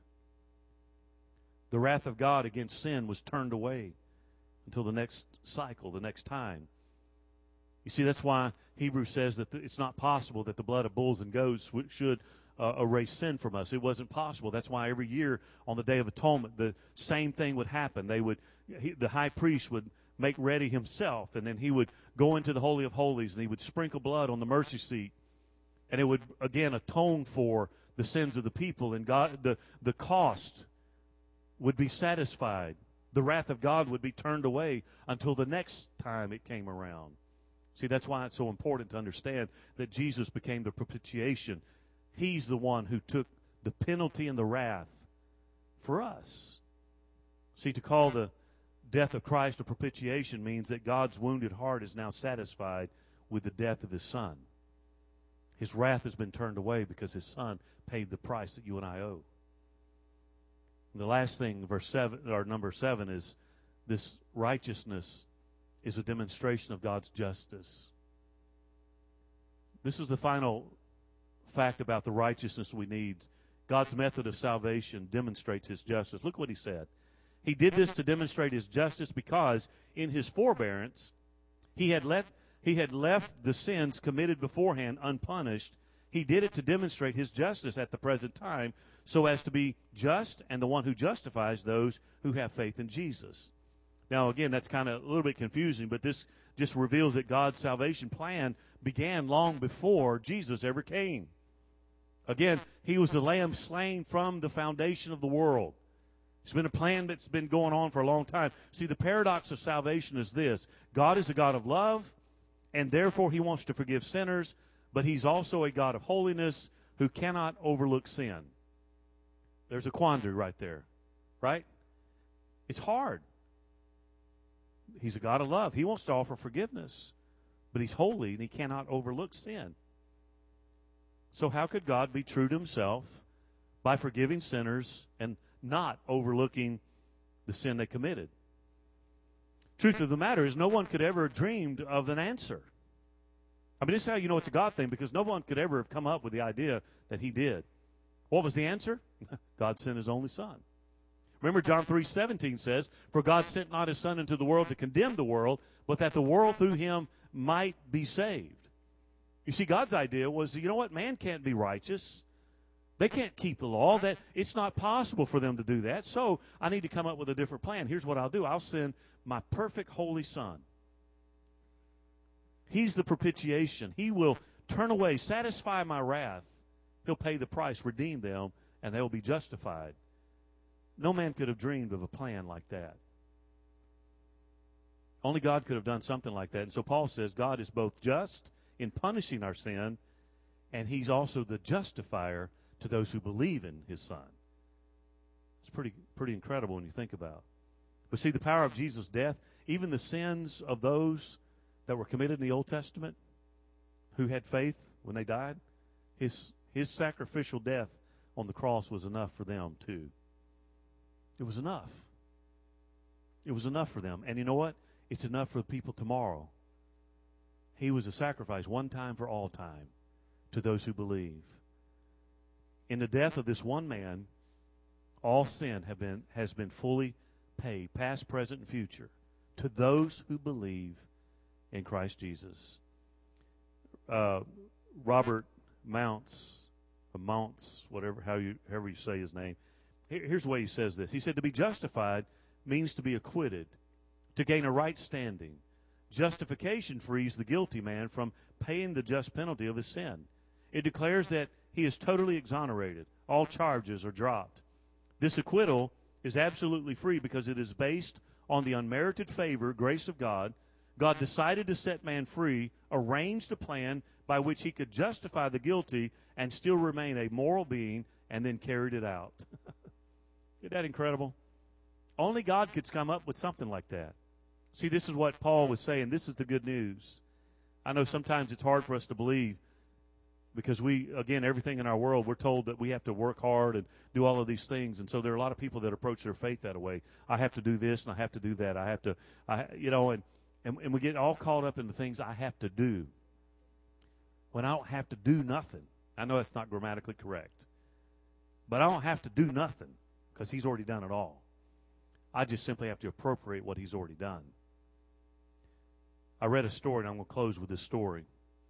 The wrath of God against sin was turned away until the next cycle, the next time. You see, that's why Hebrews says that it's not possible that the blood of bulls and goats should uh, erase sin from us. It wasn't possible. That's why every year on the Day of Atonement, the same thing would happen. They would, he, the high priest would make ready himself, and then he would go into the Holy of Holies, and he would sprinkle blood on the mercy seat, and it would, again, atone for the sins of the people, and God, the, the cost would be satisfied. The wrath of God would be turned away until the next time it came around. See, that's why it's so important to understand that Jesus became the propitiation. He's the one who took the penalty and the wrath for us. See, to call the death of Christ a propitiation means that God's wounded heart is now satisfied with the death of his Son. His wrath has been turned away because his Son paid the price that you and I owe. And the last thing, verse seven, or number seven, is this righteousness is a demonstration of God's justice. This is the final fact about the righteousness we need. God's method of salvation demonstrates his justice. Look what he said. He did this to demonstrate his justice because in his forbearance he had let he had left the sins committed beforehand unpunished. He did it to demonstrate his justice at the present time, so as to be just and the one who justifies those who have faith in Jesus. Now, again, that's kind of a little bit confusing, but this just reveals that God's salvation plan began long before Jesus ever came. Again, he was the lamb slain from the foundation of the world. It's been a plan that's been going on for a long time. See, the paradox of salvation is this. God is a God of love, and therefore he wants to forgive sinners, but he's also a God of holiness who cannot overlook sin. There's a quandary right there, right? It's hard. He's a God of love. He wants to offer forgiveness, but he's holy and he cannot overlook sin. So how could God be true to himself by forgiving sinners and not overlooking the sin they committed? Truth of the matter is no one could ever have dreamed of an answer. I mean, this is how you know it's a God thing, because no one could ever have come up with the idea that he did. What was the answer? God sent his only Son. Remember, John three seventeen says, "For God sent not his Son into the world to condemn the world, but that the world through him might be saved." You see, God's idea was, you know what? Man can't be righteous. They can't keep the law. That it's not possible for them to do that. So I need to come up with a different plan. Here's what I'll do. I'll send my perfect holy Son. He's the propitiation. He will turn away, satisfy my wrath. He'll pay the price, redeem them, and they will be justified. No man could have dreamed of a plan like that. Only God could have done something like that. And so Paul says God is both just in punishing our sin, and he's also the justifier to those who believe in his Son. It's pretty pretty incredible when you think about it. But see, the power of Jesus' death, even the sins of those that were committed in the Old Testament who had faith when they died, his his sacrificial death on the cross was enough for them too. It was enough. It was enough for them. And you know what? It's enough for the people tomorrow. He was a sacrifice one time for all time to those who believe. In the death of this one man, all sin have been has been fully paid, past, present, and future, to those who believe in Christ Jesus. Uh, Robert Mounts, or Mounts, whatever how you however you say his name. Here, here's the way he says this. He said, "To be justified means to be acquitted, to gain a right standing. Justification frees the guilty man from paying the just penalty of his sin. It declares that he is totally exonerated. All charges are dropped. This acquittal is absolutely free because it is based on the unmerited favor, grace of God. God decided to set man free, arranged a plan by which he could justify the guilty and still remain a moral being, and then carried it out." Isn't that incredible? Only God could come up with something like that. See, this is what Paul was saying. This is the good news. I know sometimes it's hard for us to believe because we, again, everything in our world, we're told that we have to work hard and do all of these things. And so there are a lot of people that approach their faith that way. I have to do this and I have to do that. I have to, I, you know, and, and, and we get all caught up in the things I have to do when I don't have to do nothing. I know that's not grammatically correct. But I don't have to do nothing because he's already done it all. I just simply have to appropriate what he's already done. I read a story, and I'm going to close with this story.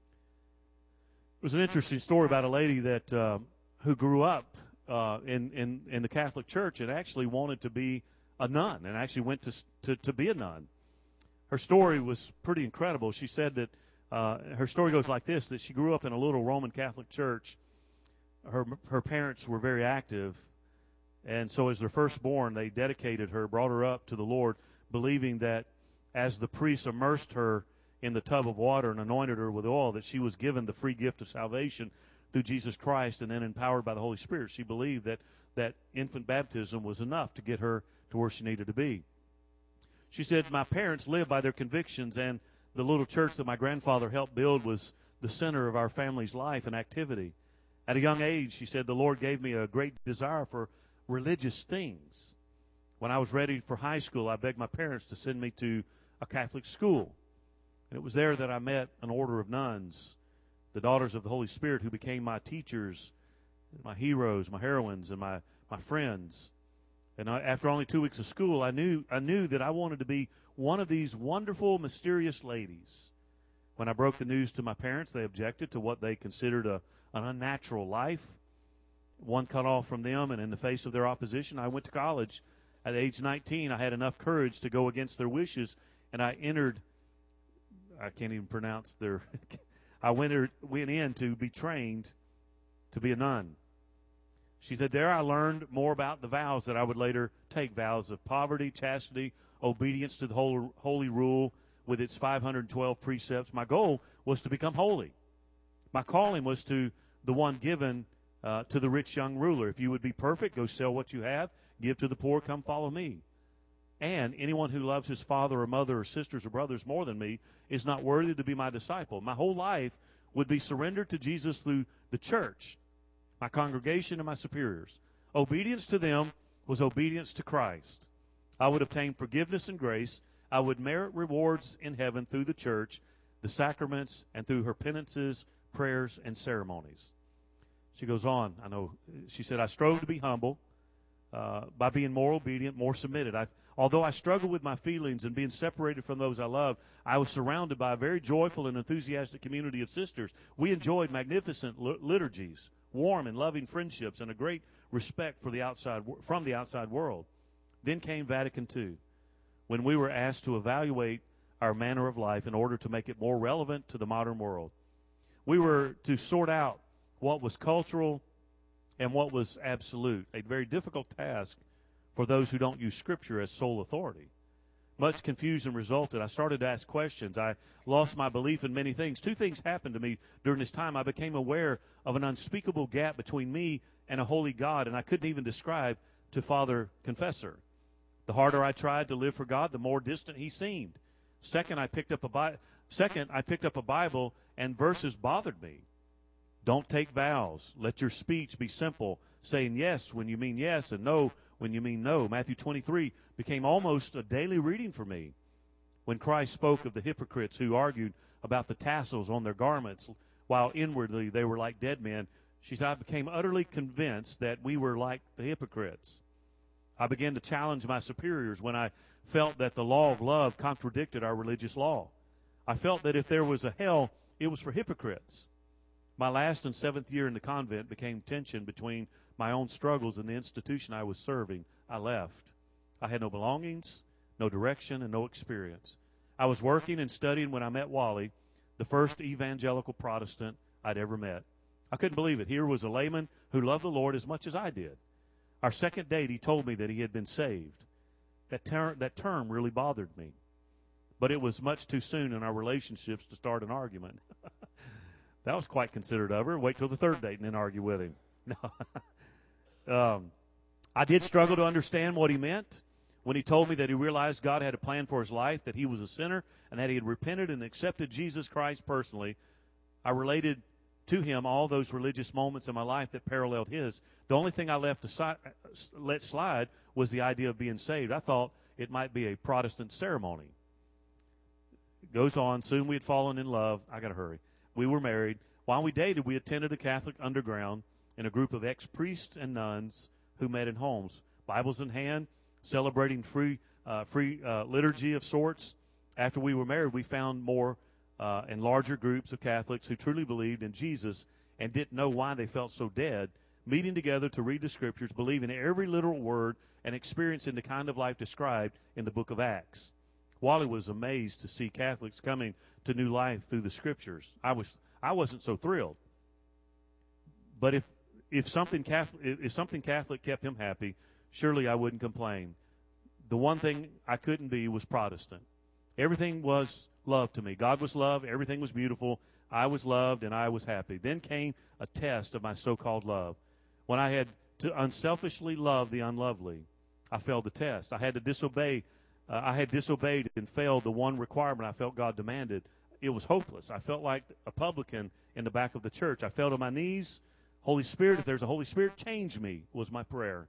It was an interesting story about a lady that uh, who grew up uh, in, in, in the Catholic Church and actually wanted to be a nun and actually went to, to, to be a nun. Her story was pretty incredible. She said that uh, her story goes like this, that she grew up in a little Roman Catholic church. Her, her parents were very active, and so as their firstborn, they dedicated her, brought her up to the Lord, believing that as the priests immersed her in the tub of water and anointed her with oil, that she was given the free gift of salvation through Jesus Christ and then empowered by the Holy Spirit. She believed that, that infant baptism was enough to get her to where she needed to be. She said, "My parents lived by their convictions, and the little church that my grandfather helped build was the center of our family's life and activity. At a young age," she said, "the Lord gave me a great desire for religious things. When I was ready for high school, I begged my parents to send me to a Catholic school. And it was there that I met an order of nuns, the daughters of the Holy Spirit, who became my teachers, my heroes, my heroines, and my, my friends. And I, after only two weeks of school, I knew I knew that I wanted to be one of these wonderful, mysterious ladies. When I broke the news to my parents, they objected to what they considered a, an unnatural life. One cut off from them, and in the face of their opposition, I went to college. At age nineteen, I had enough courage to go against their wishes, and I entered, I can't even pronounce their, I went, er, went in to be trained to be a nun." She said, "There I learned more about the vows that I would later take, vows of poverty, chastity, obedience to the holy, holy rule with its five hundred twelve precepts. My goal was to become holy. My calling was to the one given uh, to the rich young ruler. If you would be perfect, go sell what you have, give to the poor, come follow me. And anyone who loves his father or mother or sisters or brothers more than me is not worthy to be my disciple. My whole life would be surrendered to Jesus through the church, my congregation, and my superiors. Obedience to them was obedience to Christ. I would obtain forgiveness and grace. I would merit rewards in heaven through the church, the sacraments, and through her penances, prayers, and ceremonies." She goes on, I know, she said, "I strove to be humble uh, by being more obedient, more submitted. I, although I struggled with my feelings and being separated from those I loved, I was surrounded by a very joyful and enthusiastic community of sisters. We enjoyed magnificent liturgies, warm and loving friendships, and a great respect for the outside from the outside world. Then came Vatican Two, when we were asked to evaluate our manner of life in order to make it more relevant to the modern world. we were to sort out what was cultural and what was absolute, a very difficult task for those who don't use Scripture as sole authority. Much confusion resulted. I started to ask questions. I lost my belief in many things. Two things happened to me during this time. I became aware of an unspeakable gap between me and a holy God, and I couldn't even describe to Father Confessor. The harder I tried to live for God, the more distant he seemed. Second, I picked up a Bi- Second, I picked up a Bible, and verses bothered me. Don't take vows. Let your speech be simple, saying yes when you mean yes and no when you mean no. Matthew twenty-three became almost a daily reading for me. When Christ spoke of the hypocrites who argued about the tassels on their garments, while inwardly they were like dead men, she said, I became utterly convinced that we were like the hypocrites. I began to challenge my superiors when I felt that the law of love contradicted our religious law. I felt that if there was a hell, it was for hypocrites. My last and seventh year in the convent became tension between my own struggles and the institution I was serving. I left. I had no belongings, no direction, and no experience. I was working and studying when I met Wally, the first evangelical Protestant I'd ever met. I couldn't believe it. Here was a layman who loved the Lord as much as I did. Our second date, he told me that he had been saved. That, ter- that term really bothered me. But it was much too soon in our relationships to start an argument. That was quite considerate of her. Wait till the third date and then argue with him. No. um, I did struggle to understand what he meant when he told me that he realized God had a plan for his life, that he was a sinner, and that he had repented and accepted Jesus Christ personally. I related to him all those religious moments in my life that paralleled his. The only thing I left to si- let slide was the idea of being saved. I thought it might be a Protestant ceremony. It goes on. Soon we had fallen in love. I got to hurry. We were married. While we dated, we attended a Catholic underground in a group of ex-priests and nuns who met in homes, Bibles in hand, celebrating free uh, free uh, liturgy of sorts. After we were married, we found more uh, and larger groups of Catholics who truly believed in Jesus and didn't know why they felt so dead, meeting together to read the Scriptures, believing every literal word, and experiencing the kind of life described in the book of Acts. Wally was amazed to see Catholics coming to new life through the Scriptures. I was I wasn't so thrilled. But if if something Catholic if something Catholic kept him happy, surely I wouldn't complain. The one thing I couldn't be was Protestant. Everything was love to me. God was love. Everything was beautiful. I was loved, and I was happy. Then came a test of my so-called love. When I had to unselfishly love the unlovely, I failed the test. I had to disobey. Uh, I had disobeyed and failed the one requirement I felt God demanded. It was hopeless. I felt like a publican in the back of the church. I fell to my knees. Holy Spirit, if there's a Holy Spirit, change me, was my prayer.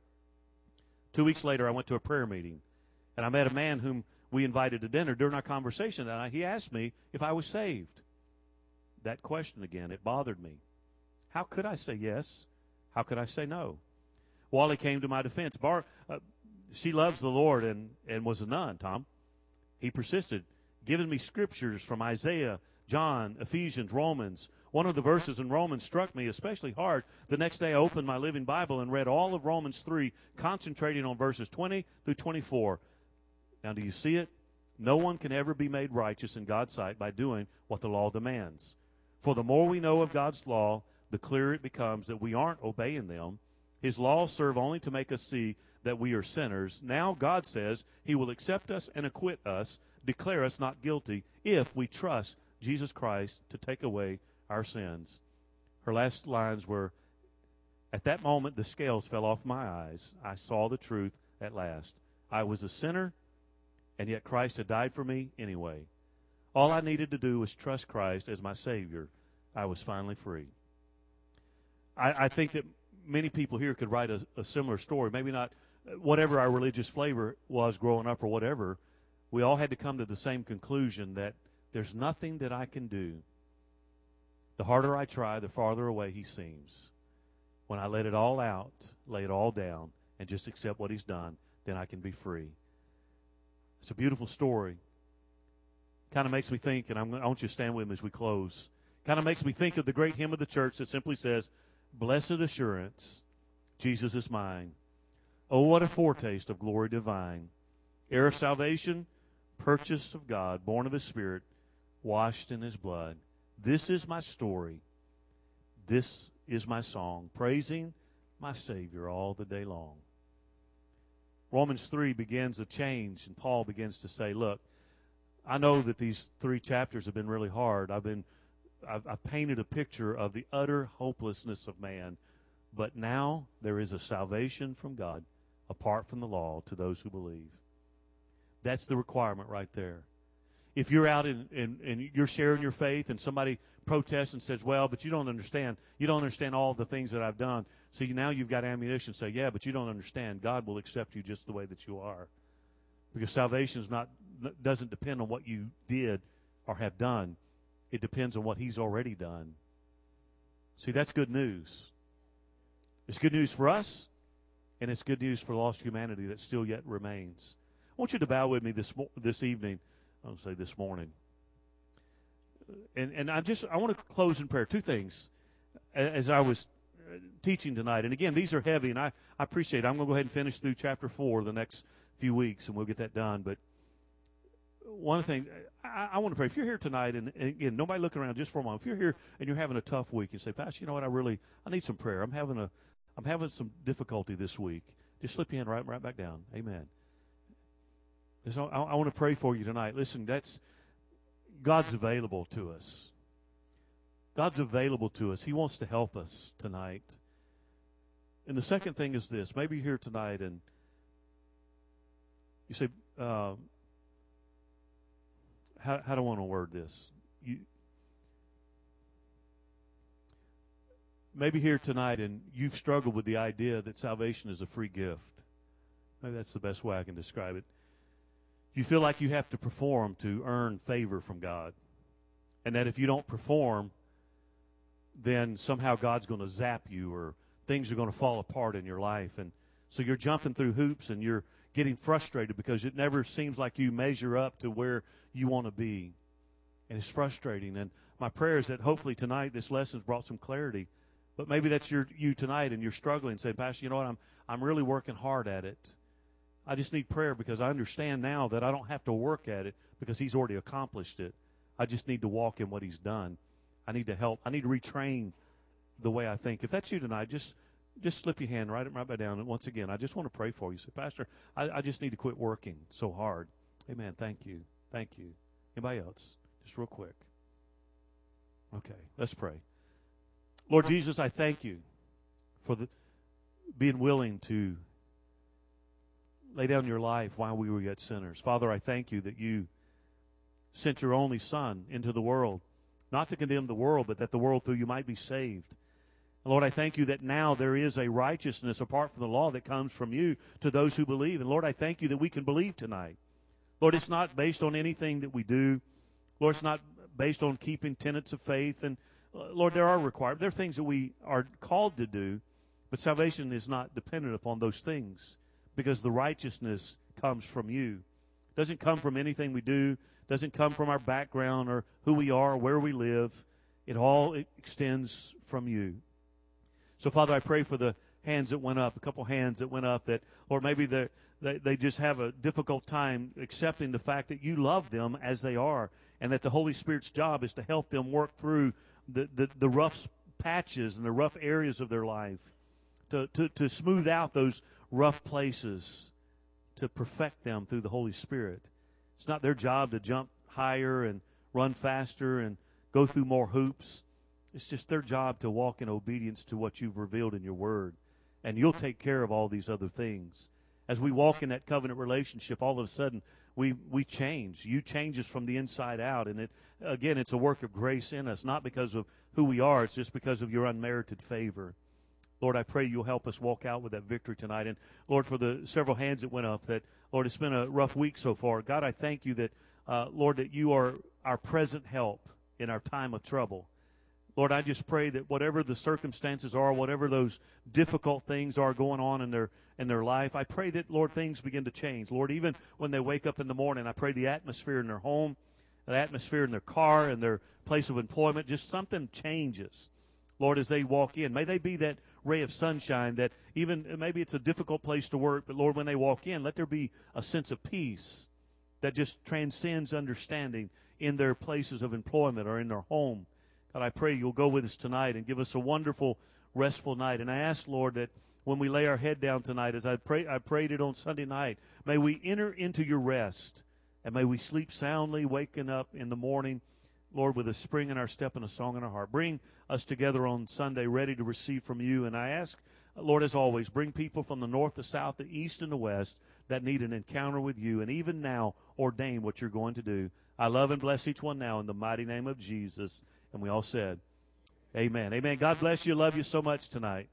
Two weeks later, I went to a prayer meeting, and I met a man whom we invited to dinner. During our conversation that night, he asked me if I was saved. That question again, it bothered me. How could I say yes? How could I say no? Wally came to my defense. Bar, uh, she loves the Lord and, and was a nun, Tom. He persisted, giving me scriptures from Isaiah, John, Ephesians, Romans. One of the verses in Romans struck me especially hard. The next day I opened my Living Bible and read all of Romans three, concentrating on verses twenty through twenty-four. Now, do you see it? No one can ever be made righteous in God's sight by doing what the law demands. For the more we know of God's law, the clearer it becomes that we aren't obeying them. His laws serve only to make us see that we are sinners. Now God says he will accept us and acquit us, declare us not guilty, if we trust Jesus Christ to take away our sins. Her last lines were, at that moment the scales fell off my eyes. I saw the truth at last. I was a sinner, and yet Christ had died for me anyway. All I needed to do was trust Christ as my Savior. I was finally free. I, I think that many people here could write a, a similar story. Maybe not whatever our religious flavor was growing up or whatever. We all had to come to the same conclusion that there's nothing that I can do. The harder I try, the farther away he seems. When I let it all out, lay it all down, and just accept what he's done, then I can be free. It's a beautiful story. Kind of makes me think, and I'm, I want you to stand with me as we close. Kind of makes me think of the great hymn of the church that simply says, blessed assurance, Jesus is mine. Oh, what a foretaste of glory divine. Heir of salvation, purchased of God, born of his Spirit, washed in his blood. This is my story. This is my song, praising my Savior all the day long. Romans three begins a change, and Paul begins to say, look, I know that these three chapters have been really hard. I've been, I've, I've painted a picture of the utter hopelessness of man, but now there is a salvation from God apart from the law to those who believe. That's the requirement right there. If you're out and, and, and you're sharing your faith and somebody protests and says, well, but you don't understand. You don't understand all the things that I've done. So you, now you've got ammunition to say, yeah, but you don't understand. God will accept you just the way that you are. Because salvation is not, doesn't depend on what you did or have done. It depends on what he's already done. See, that's good news. It's good news for us, and it's good news for lost humanity that still yet remains. I want you to bow with me this this evening. I'll say this morning. And and I just I want to close in prayer. Two things as I was teaching tonight. And again, these are heavy, and I, I appreciate it. I'm going to go ahead and finish through chapter four the next few weeks, and we'll get that done. But one thing, I, I want to pray. If you're here tonight, and, and again, nobody looking around just for a moment. If you're here and you're having a tough week, and say, Pastor, you know what? I really I need some prayer. I'm having a I'm having some difficulty this week. Just slip your hand right right back down. Amen. So I, I want to pray for you tonight. Listen, that's God's available to us. God's available to us. He wants to help us tonight. And the second thing is this. Maybe you're here tonight and you say, uh, how, how do I want to word this? You, maybe here tonight and you've struggled with the idea that salvation is a free gift. Maybe that's the best way I can describe it. You feel like you have to perform to earn favor from God. And that if you don't perform, then somehow God's going to zap you or things are going to fall apart in your life. And so you're jumping through hoops and you're getting frustrated because it never seems like you measure up to where you want to be. And it's frustrating. And my prayer is that hopefully tonight this lesson's brought some clarity. But maybe that's your, you tonight and you're struggling and say, Pastor, you know what, I'm, I'm really working hard at it. I just need prayer because I understand now that I don't have to work at it because he's already accomplished it. I just need to walk in what he's done. I need to help. I need to retrain the way I think. If that's you tonight, just just slip your hand right, right back down. And once again, I just want to pray for you. Say, Pastor, I, I just need to quit working so hard. Amen. Thank you. Thank you. Anybody else? Just real quick. Okay, let's pray. Lord Jesus, I thank you for the being willing to lay down your life while we were yet sinners. Father, I thank you that you sent your only Son into the world, not to condemn the world, but that the world through you might be saved. And Lord, I thank you that now there is a righteousness apart from the law that comes from you to those who believe. And Lord, I thank you that we can believe tonight. Lord, it's not based on anything that we do. Lord, it's not based on keeping tenets of faith. And uh, Lord, there are required, there are things that we are called to do, but salvation is not dependent upon those things because the righteousness comes from you. It doesn't come from anything we do. It doesn't come from our background or who we are or where we live. It all it extends from you. So, Father, I pray for the hands that went up, a couple hands that went up that, or maybe they they just have a difficult time accepting the fact that you love them as they are and that the Holy Spirit's job is to help them work through the, the, the rough patches and the rough areas of their life, to, to, to smooth out those rough places, to perfect them through the Holy Spirit. It's not their job to jump higher and run faster and go through more hoops. It's just their job to walk in obedience to what you've revealed in your word. And you'll take care of all these other things. As we walk in that covenant relationship, all of a sudden we, we change. You change us from the inside out. And it again, it's a work of grace in us, not because of who we are. It's just because of your unmerited favor. Lord, I pray you'll help us walk out with that victory tonight. And, Lord, for the several hands that went up, that, Lord, it's been a rough week so far. God, I thank you that, uh, Lord, that you are our present help in our time of trouble. Lord, I just pray that whatever the circumstances are, whatever those difficult things are going on in their in their life, I pray that, Lord, things begin to change. Lord, even when they wake up in the morning, I pray the atmosphere in their home, the atmosphere in their car, and their place of employment, just something changes. Lord, as they walk in, may they be that ray of sunshine that even maybe it's a difficult place to work, but Lord, when they walk in, let there be a sense of peace that just transcends understanding in their places of employment or in their home. God, I pray you'll go with us tonight and give us a wonderful, restful night. And I ask, Lord, that when we lay our head down tonight, as I pray, I prayed it on Sunday night, may we enter into your rest, and may we sleep soundly, waking up in the morning, Lord, with a spring in our step and a song in our heart. Bring us together on Sunday ready to receive from you. And I ask, Lord, as always, bring people from the north, the south, the east, and the west that need an encounter with you. And even now, ordain what you're going to do. I love and bless each one now in the mighty name of Jesus. And we all said, amen. Amen. God bless you. Love you so much tonight.